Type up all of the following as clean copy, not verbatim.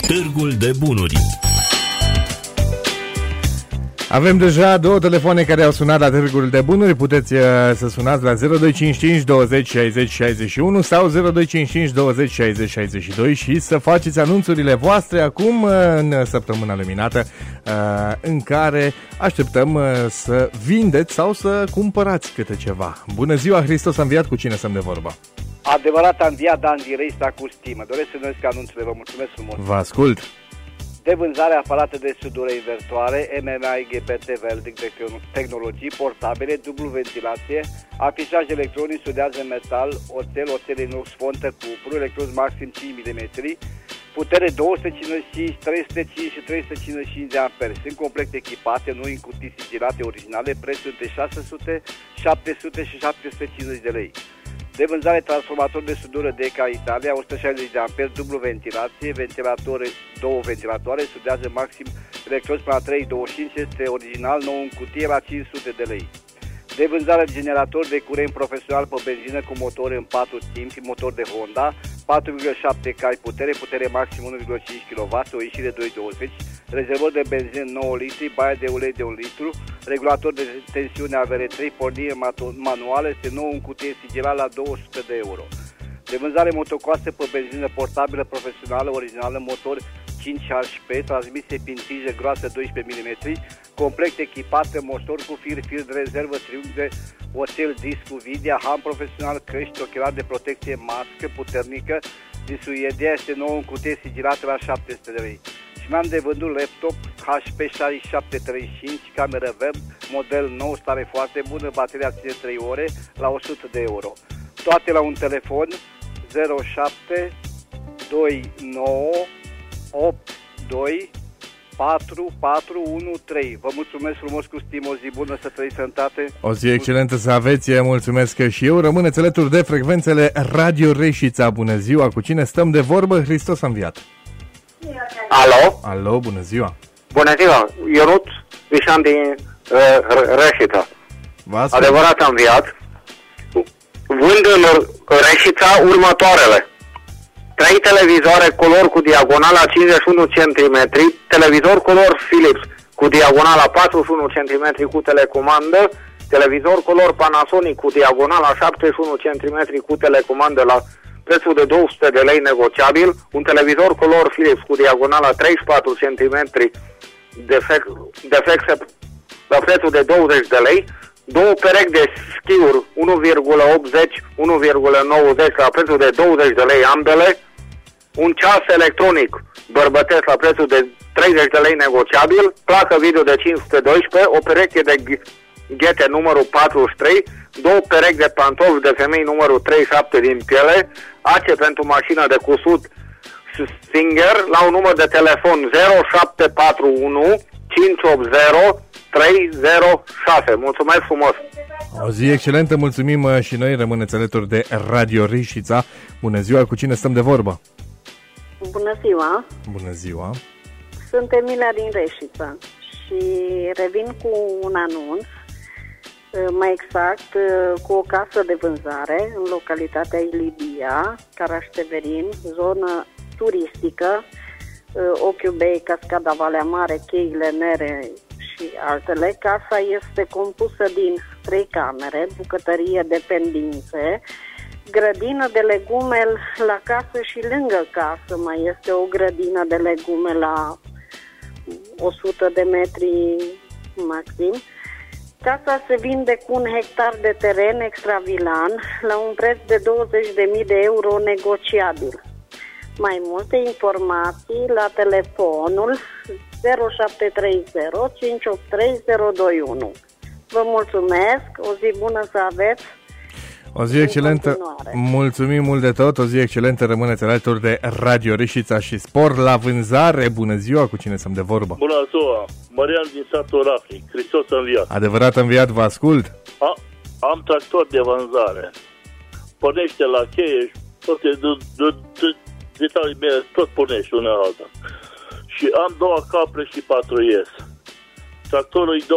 Târgul de Bunuri. Avem deja două telefoane care au sunat la Târgul de Bunuri. Puteți să sunați la 0255 20 60 61 sau 0255 20 60 62 și să faceți anunțurile voastre acum în săptămâna luminată, în care așteptăm să vindeți sau să cumpărați câte ceva. Bună ziua, Hristos a înviat, cu cine stăm de vorbă? Adevărat a înviat, Dan Diresta cu stimă. Doresc să născ anunțurile, vă mulțumesc frumos. Vă ascult. De vânzare aparate de sudură invertoare, MMA, GPT, welding, tehnologii portabile, dublu ventilație, afișaj electronic, sudează metal, oțel inox, fontă, cupru, electrod maxim 5 mm, putere 255, 305 și 355 de ampere. Sunt complet echipate, noi în cutii sigilate originale, prețul între 600, 700 și 750 de lei. De vânzare transformator de sudură DK Italia, 160 de amperi, dublu ventilație, două ventilatoare, sudează maxim electrozi până la 325, este original, nou în cutie, la 500 de lei. De vânzare generator de curent profesional pe benzină cu motor în 4 timpi, motor de Honda, 4,7 cai putere maxim 1,5 kW, o ieșire 2,20, rezervor de benzină 9 litri, baie de ulei de 1 litru, regulator de tensiune avere 3, pornire manuală, este nou în cutie sigilat la 200 de euro. De vânzare motocoase pe benzină portabilă profesională, originală, motor 5 HP, transmisie prin tijă groasă 12 mm, complet echipată, motor cu fir de rezervă, triunghi de oțel, disc cu vidia, ham profesional, căști, ochelari de protecție, mască puternică, disuiedia, este nou în cutie sigilată la 700 de lei. Și mi-am de vândut laptop HP 6735, cameră web, model nou, stare foarte bună, bateria ține 3 ore, la 100 de euro. Toate la un telefon 07 29 82 4413. Vă mulțumesc frumos cu stimă, o zi bună, să trăiți sănătate. O zi excelentă să aveți, mulțumesc și eu. Rămâneți alături de frecvențele Radio Reșița. Bună ziua, cu cine stăm de vorbă? Hristos a înviat. Alo? Alo, bună ziua. Bună ziua, Ionut Vișan din Reșița. Adevărat am înviat. Vând în Reșița următoarele: 3 televizoare color cu diagonala 51 cm, televizor color Philips cu diagonala 41 cm cu telecomandă, televizor color Panasonic cu diagonala 71 cm cu telecomandă la prețul de 200 de lei negociabil, un televizor color Philips cu diagonala 34 cm defecte la prețul de 20 de lei, două perechi de schiuri 1,80, 1,90 la prețul de 20 de lei ambele, un ceas electronic bărbătesc la prețul de 30 de lei negociabil, placă video de 512, o pereche de ghete numărul 43, două perechi de pantofi de femei numărul 37 din piele, ace pentru mașină de cusut Singer, la un număr de telefon 0741 580 306. Mulțumesc frumos! O zi excelentă, mulțumim și noi, rămâneți alături de Radio Reșița. Bună ziua, cu cine stăm de vorbă? Bună ziua! Bună ziua! Sunt Emilia din Reșița și revin cu un anunț, mai exact cu o casă de vânzare în localitatea Ilibia, Carașteverin, zonă turistică, Ochiul Bei, Cascada Valea Mare, Cheile Nere și altele. Casa este compusă din 3 camere, bucătărie, dependințe, grădină de legume la casă și lângă casă mai este o grădină de legume la 100 de metri maxim. Casa se vinde cu 1 hectar de teren extravilan la un preț de 20.000 de euro negociabil. Mai multe informații la telefonul 0730 583 021. Vă mulțumesc, o zi bună să aveți. O zi excelentă, mulțumim mult de tot, o zi excelentă, rămâneți alături de Radio Reșița și Spor la vânzare. Bună ziua, cu cine sunt de vorbă? Bună ziua, Marian din satul Rafnic, Hristos a înviat. Adevărat a înviat, vă ascult. Am tractor de vânzare, pornește la cheie și toate detalii mele, tot pornește una alta. Și am 2 capre și 4 ies. Tractorul e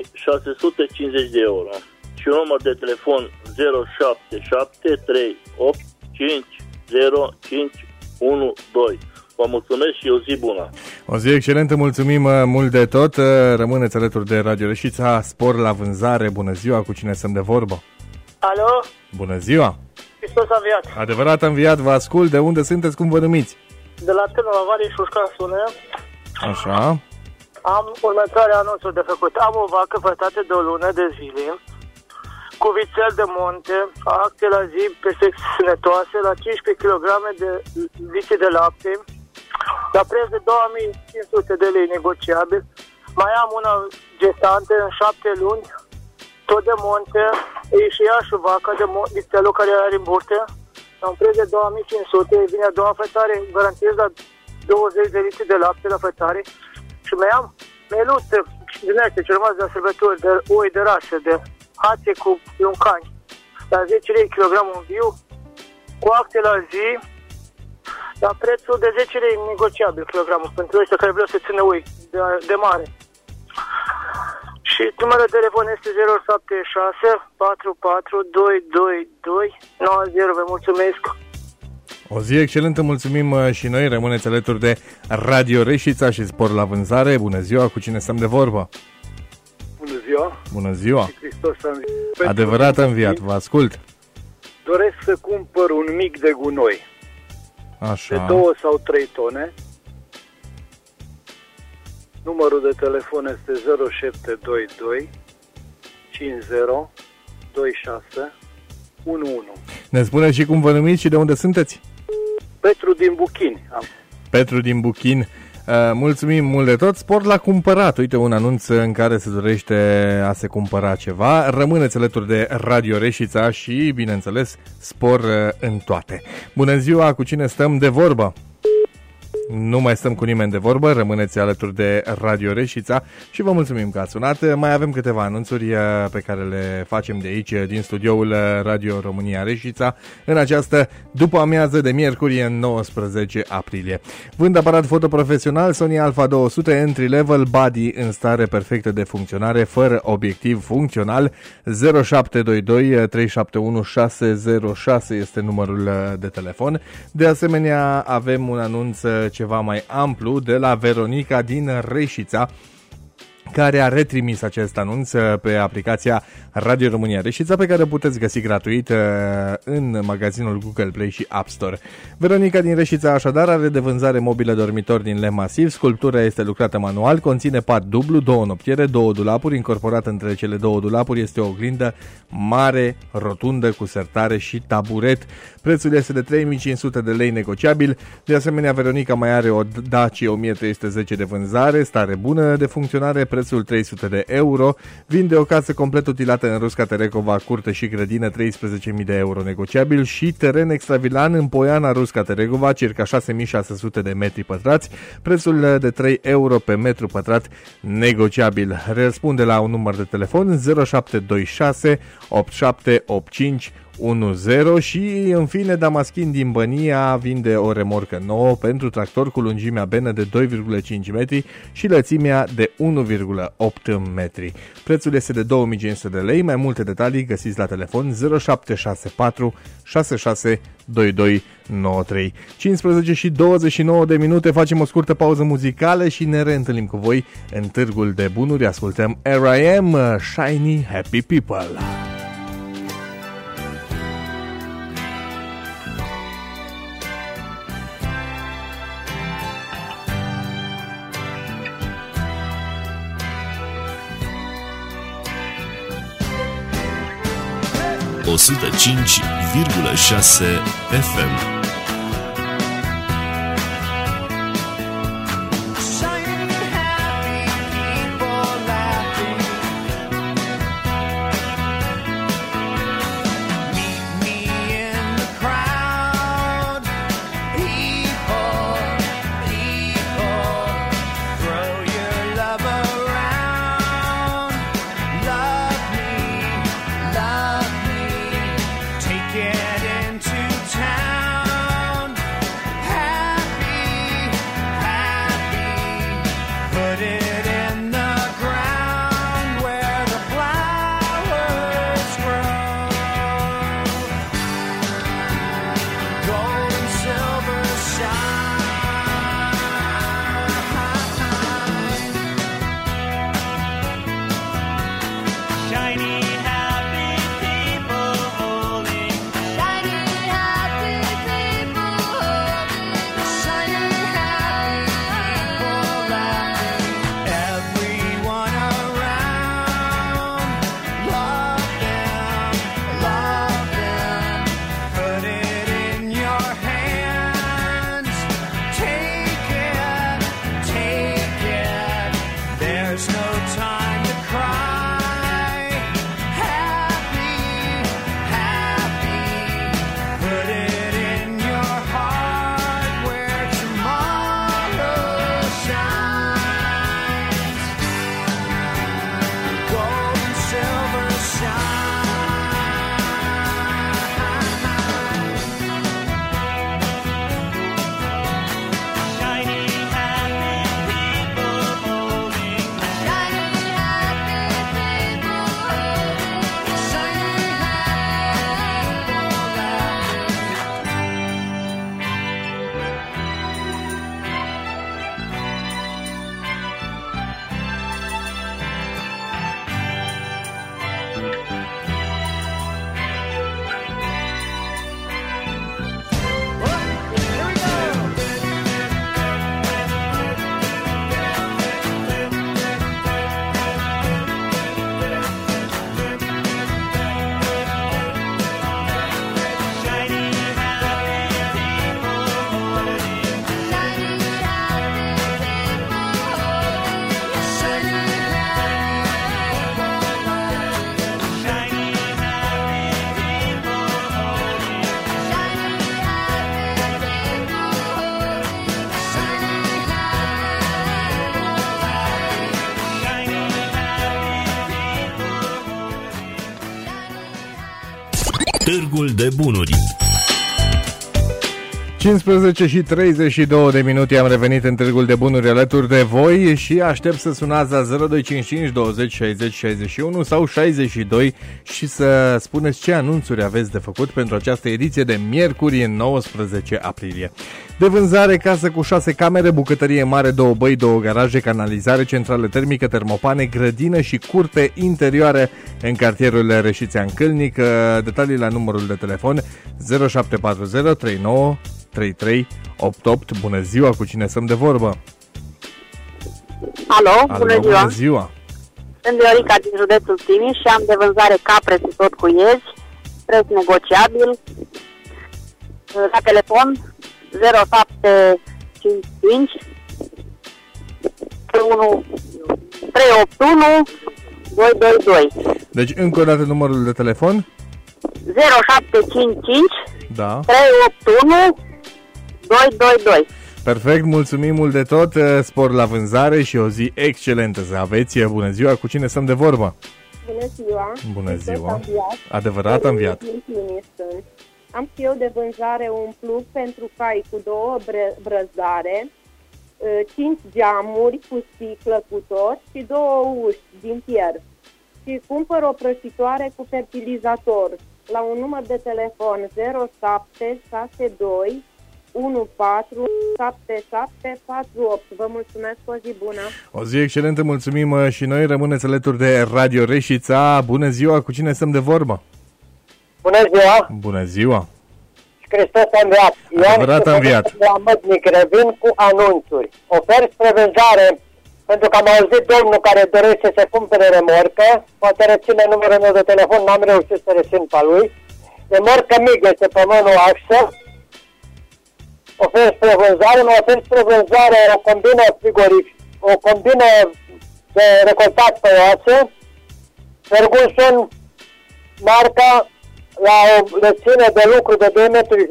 2650 de euro. Și un număr de telefon 0773850512. Vă mulțumesc și o zi bună. O zi excelentă, mulțumim mult de tot. Rămâneți alături de Radio Reșița, spor la vânzare. Bună ziua, cu cine stăm de vorbă? Alo? Bună ziua! Hristos a înviat. Adevărat a înviat, vă ascult. De unde sunteți, cum vă numiți? De la Târnova Valley, Șușcan sună. Așa. Am următoarea anunțuri de făcut. Am o vacă fătată de o lună de zile, cu vițel de monte, acte la zi, peste sănătoase, la 15 kg de vițe de lapte, la preț de 2500 de lei negociabil. Mai am una gestantă în 7 luni, tot de monte, e și ea și vaca de vițelul care are în burtă, la un preț de 2500, vine a doua fătare, garantez la 20 de litri de lapte la fătare. Și mai am meluțe din astea ce rămas de la sărbători, de oi de rasă, de hațe cu luncani, la 10 lei kilogramul în viu, cu acte la zi, la prețul de 10 lei negociabil kilogramul, pentru ăștia care vreau să țină oi de mare. Și numărul de telefon este 076 44 222 90. Vă mulțumesc! O zi excelentă, mulțumim și noi. Rămâneți alături de Radio Reșița și spor la vânzare. Bună ziua, cu cine stăm de vorbă? Bună ziua! Bună ziua! Hristos a înviat. Adevărat a înviat, vă ascult. Doresc să cumpăr un mic de gunoi. Așa. De 2 sau 3 tone. Numărul de telefon este 0722 50 26 11. Ne spune și cum vă numiți și de unde sunteți? Petru din Buchini. Petru din Buchin. Mulțumim mult de tot. Spor la cumpărat. Uite un anunț în care se dorește a se cumpăra ceva. Rămâneți alături de Radio Reșița și, bineînțeles, spor în toate. Bună ziua, cu cine stăm de vorbă? Nu mai stăm cu nimeni de vorbă, rămâneți alături de Radio Reșița și vă mulțumim că ați sunat. Mai avem câteva anunțuri pe care le facem de aici, din studioul Radio România Reșița, în această după amiază de miercuri, 19 aprilie. Vând aparat fotoprofesional Sony Alpha 200 Entry Level Body în stare perfectă de funcționare, fără obiectiv funcțional. 0722 371 606 este numărul de telefon. De asemenea, avem un anunț ceva mai amplu de la Veronica din Reșița, care a retrimis acest anunț pe aplicația Radio România Reșița, pe care o puteți găsi gratuit în magazinul Google Play și App Store. Veronica din Reșița așadar are de vânzare mobilă dormitor din lemn masiv, sculptura este lucrată manual, conține pat dublu, 2 noptiere, 2 dulapuri, incorporat între cele 2 dulapuri este o oglindă mare, rotundă, cu sertare și taburet. Prețul este de 3500 de lei negociabil. De asemenea, Veronica mai are o Dacia 1310 de vânzare, stare bună de funcționare, prețul 300 de euro. Vinde o casă complet utilată în Rusca Terecova, curte și grădină, 13.000 de euro negociabil, și teren extravilan în Poiana Rusca Terecova, circa 6600 de metri pătrați, prețul de 3 euro pe metru pătrat negociabil. Răspunde la un număr de telefon 0726 8785 10 și, în fine, Damaschin din Bănia vinde o remorcă nouă pentru tractor cu lungimea benă de 2,5 metri și lățimea de 1,8 metri. Prețul este de 2500 de lei. Mai multe detalii găsiți la telefon 0764 66 2293. 15 și 29 de minute, facem o scurtă pauză muzicală și ne reîntâlnim cu voi în Târgul de Bunuri. Ascultăm R.I.M. Shiny Happy People. ...105,6 FM. Get into town. Târgul de Bunuri. 15 și 32 de minute am revenit în Târgul de Bunuri alături de voi și aștept să sunați la 0255 20 60 61 sau 62 și să spuneți ce anunțuri aveți de făcut pentru această ediție de miercuri 19 aprilie. De vânzare, casă cu 6 camere, bucătărie mare, 2 băi, 2 garaje, canalizare, centrală termică, termopane, grădină și curte interioare în cartierul Reșițean Câlnic. Detalii la numărul de telefon 0740 39 3388. Bună ziua, cu cine stăm de vorbă? Alo, Bună ziua. Sunt Viorica din județul Timiș și am de vânzare capre și tot cu iezi, preț negociabil. La telefon 0755 381 222. Deci încă o dată numărul de telefon 0755 da. 381 222. Perfect, mulțumim mult de tot, spor la vânzare și o zi excelentă să aveți. Bună ziua, cu cine stăm de vorbă? Bună ziua. Bună ziua. Adevărat înviat. Am și eu de vânzare un plug pentru cai cu 2 brăzdare, 5 geamuri cu sticlă cu tot și 2 uși din fier. Și cumpăr o prăjitoare cu fertilizator la un număr de telefon 0762 147748. Vă mulțumesc, o zi bună. O zi excelentă, mulțumim și noi. Rămâneți alături de Radio Reșița. Bună ziua, cu cine stăm de vorbă? Bună ziua. Bună ziua. Hristos a înviat. Adevărat a înviat. La Mădnic, revin cu anunțuri. Ofer spre vânzare, pentru că am auzit domnul care dorește să cumpere remorcă, poate reține numărul meu de telefon, n-am reușit să rețin pe lui. Remorcă mică este pe mânul axă. Ofer spre vânzare, mă ofer spre vânzare o combină frigorifică, o combină de recoltat pe oase, Ferguson, marca, la o lățime de lucru de 2,5 metri,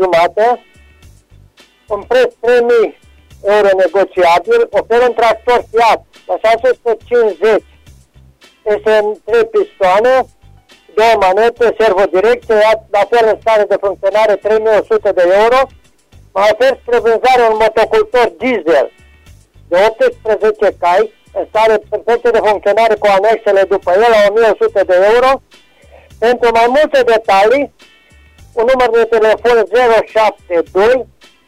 un preț 3.000 euro negociabil, ofer un tractor Fiat la 650, este în 3 pistoane, 2 manete, servodirecție, la fel în stare de funcționare 3.100 de euro. Mă ofer spre vânzare un motocultor diesel de 18 cai, în stare perfectă de funcționare cu anexele după el la 1.100 de euro. Pentru mai multe detalii, un număr de telefon 072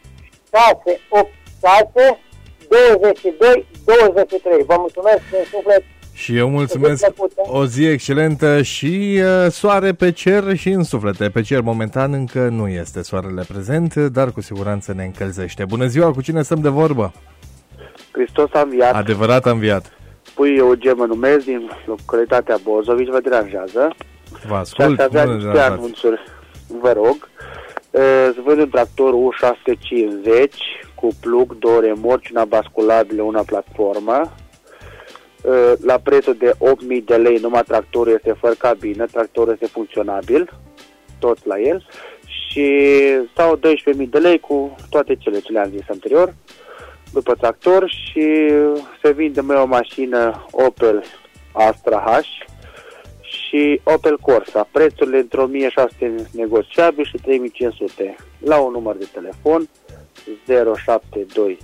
686 22 23. Vă mulțumesc în suflet. Și eu mulțumesc, o zi excelentă și soare pe cer și în suflete. Pe cer momentan încă nu este soarele prezent, dar cu siguranță ne încălzește. Bună ziua, cu cine stăm de vorbă? Hristos a înviat. Adevărat a înviat. Pui Eugen mă numesc, din localitatea Bozovici, vă deranjează. Vă ascult. Și avea niște anunțuri, vă rog. Îți vând un tractor U650 cu plug, 2 remorci, una basculabilă, una platformă. La prețul de 8.000 de lei, numai tractorul este fără cabină, tractorul este funcționabil, tot la el, și sau 12.000 de lei cu toate cele ce le-am zis anterior, după tractor, și se vinde mai o mașină Opel Astra H și Opel Corsa, prețurile între 1.600 negociabil și 3.500, la un număr de telefon 0720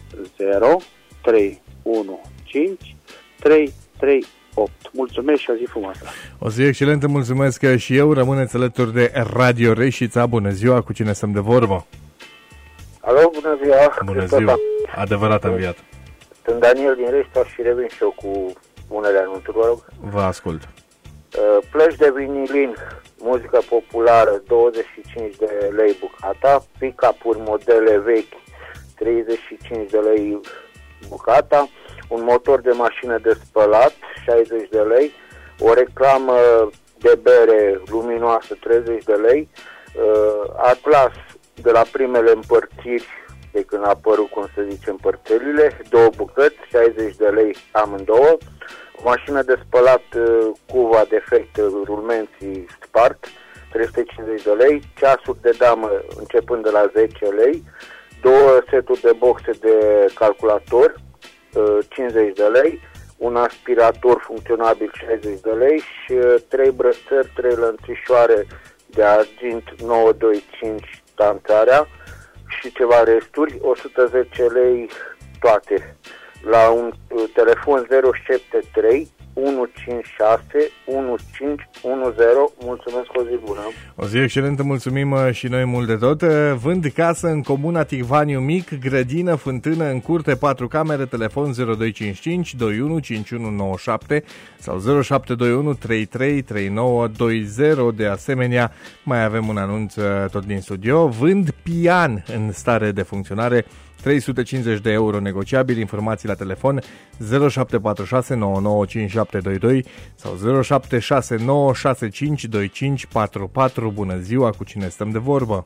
315 338. Mulțumesc și o zi frumoasă. O zi excelentă, mulțumesc și eu. Rămâneți alături de Radio Reșița. Bună ziua, cu cine stăm de vorbă? Alo, bună ziua. Bună ziua. Adevărat înviat. Sunt Daniel din Reșița și revin și eu cu unele anunțuri, vă rog. Vă ascult. Plăci de vinilin, muzică populară, 25 de lei bucata, pick-up-uri modele vechi, 35 de lei bucata, un motor de mașină de spălat, 60 de lei, o reclamă de bere luminoasă, 30 de lei, Atlas de la primele împărțiri, de când a apărut, cum se zice, împărțările, 2 bucăți, 60 de lei amândouă, o mașină de spălat cuva defect, rulmenții Spark, 350 de lei, ceasuri de damă începând de la 10 lei, 2 seturi de boxe de calculator, 50 de lei, un aspirator funcționabil 60 de lei și 3 brățări, 3 lănțișoare de argint 925 tancarea și ceva resturi, 110 lei toate. La un telefon 073 156 1510. Mulțumesc, o zi bună. O zi excelentă, mulțumim și noi mult de tot. Vând casă în comuna Ticvaniu Mic, grădină, fântână, în curte, 4 camere, telefon 0255 21 5197 sau 0721 33 3920. De asemenea, mai avem un anunț tot din studio. Vând pian în stare de funcționare, 350 de euro negociabil. Informații la telefon 0746 995722 sau 0769 652544. Bună ziua, cu cine stăm de vorbă?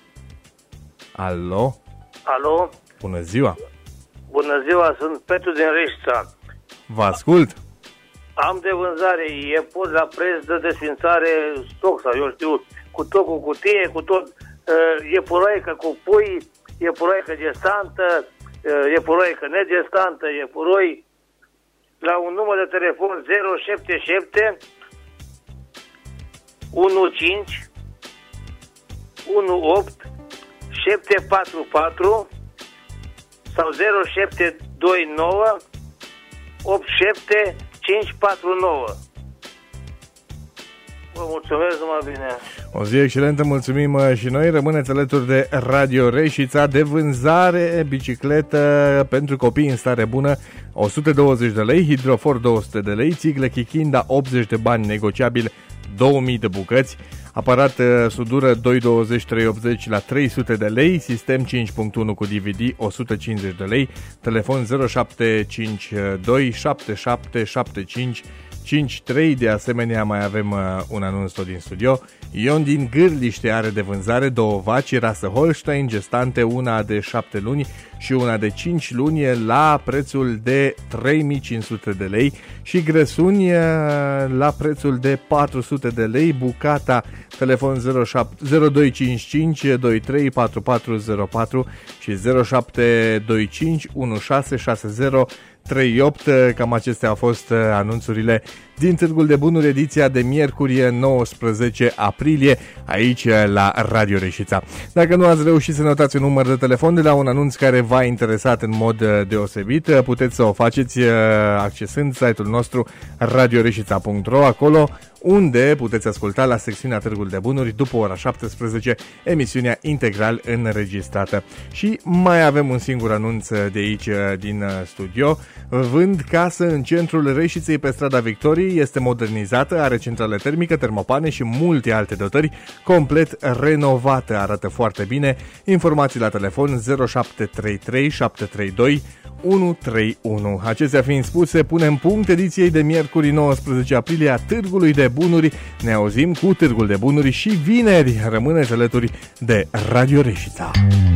Alo? Alo? Bună ziua! Bună ziua, sunt Petru din Reșița. Vă ascult! Am de vânzare iepuri la preț de desfințare stoc sau eu știu, cu tot cu cutie, cu tot, iepuroică cu pui, iepuroică gestantă, iepuroică negestantă, ieuroi, la un număr de telefon 077 15 18 744 sau 0729 87 549. Vă mulțumesc, numai bine. O zi excelentă, mulțumim și noi. Rămâneți alături de Radio Reșița. De vânzare, bicicletă pentru copii în stare bună, 120 de lei, hidrofor 200 de lei, țiglă Chichinda 80 de bani negociabil, 2000 de bucăți, aparat sudură 220-380 la 300 de lei, sistem 5.1 cu DVD 150 de lei, telefon 0752 7775 53. De asemenea, mai avem un anunț tot din studio. Ion din Gârliște are de vânzare 2 vaci rasă Holstein gestante, una de 7 luni și una de 5 luni, la prețul de 3500 de lei și grăsuni la prețul de 400 de lei. Bucata, telefon 0255 234404 și 0725 1660 38. Cam acestea au fost anunțurile din Târgul de Bunuri, ediția de miercuri 19 aprilie, aici la Radio Reșița. Dacă nu ați reușit să notați un număr de telefon de la un anunț care v-a interesat în mod deosebit, puteți să o faceți accesând site-ul nostru radioreșița.ro, acolo unde puteți asculta la secțiunea Târgul de Bunuri după ora 17 emisiunea integral înregistrată. Și mai avem un singur anunț de aici din studio. Vând casă în centrul Reșiței pe strada Victoriei, este modernizată, are centrală termică, termopane și multe alte dotări, complet renovată, arată foarte bine. Informații la telefon 0733 732 131. Acestea fiind spuse, punem punct ediției de miercuri 19 aprilie a Târgului de Bunuri. Ne auzim cu Târgul de Bunuri și vineri. Rămâneți alături de Radio Reșița.